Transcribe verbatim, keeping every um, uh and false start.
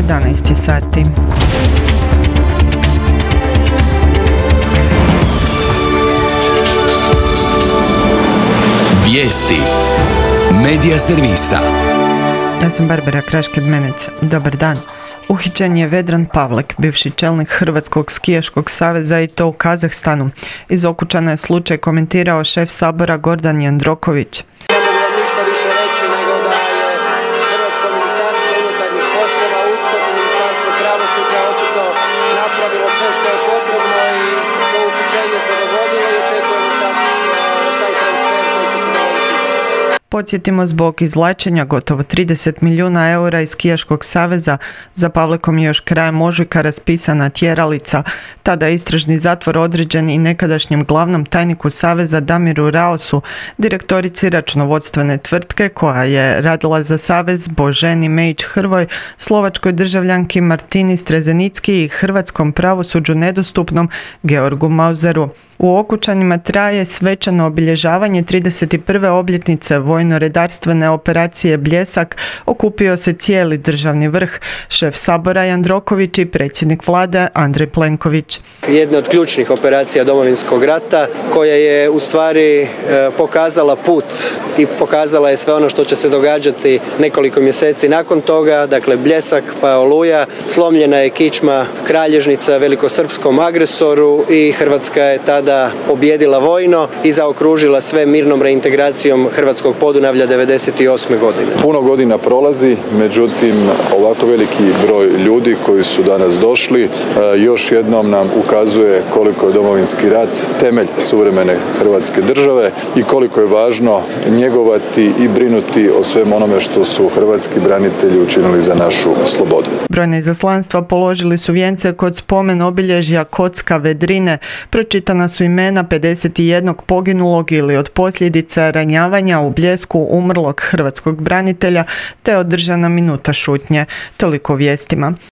jedanaest sati. Vijesti Medija servisa. Ja sam Barbara Krašked-Menec. Dobar dan. Uhićen je Vedran Pavlek, bivši čelnik Hrvatskog skijaškog saveza i to u Kazahstanu. Iz Okučana je slučaj komentirao šef Sabora Gordan Jandroković. Ne mogu vam ništa više reći nego da je Hrvatsko ministarstvo unutarnjih poslova, USKOK i Ministarstvo pravosuđa očito napravilo sve što je potrebno i to uhićenje se dogodilo i očekujemo sad taj transfer koji će se dogoditi. Podsjetimo, zbog izvlačenja gotovo trideset milijuna eura iz Skijaškog saveza za Pavlekom je još krajem ožujka raspisana tjeralica. Tada je istražni zatvor određen i nekadašnjem glavnom tajniku saveza Damiru Raosu, direktorici računovodstvene tvrtke koja je radila za savez Boženi Mejić-Hrvoj, slovačkoj državljanki Martini Strezenicki i hrvatskom pravosuđu nedostupnom Georgu Mauzeru. U Okučanima traje svečano obilježavanje trideset prve obljetnice vojno-redarstvene operacije Bljesak. Okupio se cijeli državni vrh, šef Sabora Jandroković i predsjednik vlade Andrej Plenković. Jedna od ključnih operacija Domovinskog rata koja je u stvari pokazala put i pokazala je sve ono što će se događati nekoliko mjeseci nakon toga, dakle Bljesak pa Oluja, slomljena je kičma kralježnica velikosrpskom agresoru i Hrvatska je tada pobjedila vojno i zaokružila sve mirnom reintegracijom Hrvatskog Podunavlja devedeset osme godine. Puno godina prolazi, međutim ovako veliki broj ljudi koji su danas došli još jednom nam ukazuje koliko je Domovinski rat temelj suvremene Hrvatske države i koliko je važno njegovati i brinuti o svem onome što su hrvatski branitelji učinili za našu slobodu. Brojne izaslanstva položili su vijence kod spomen obilježja Kocka Vedrine. Pročitana su imena pedeset jednog poginulog ili od posljedica ranjavanja u Bljesku umrlog hrvatskog branitelja te održana minuta šutnje. Toliko o vijestima.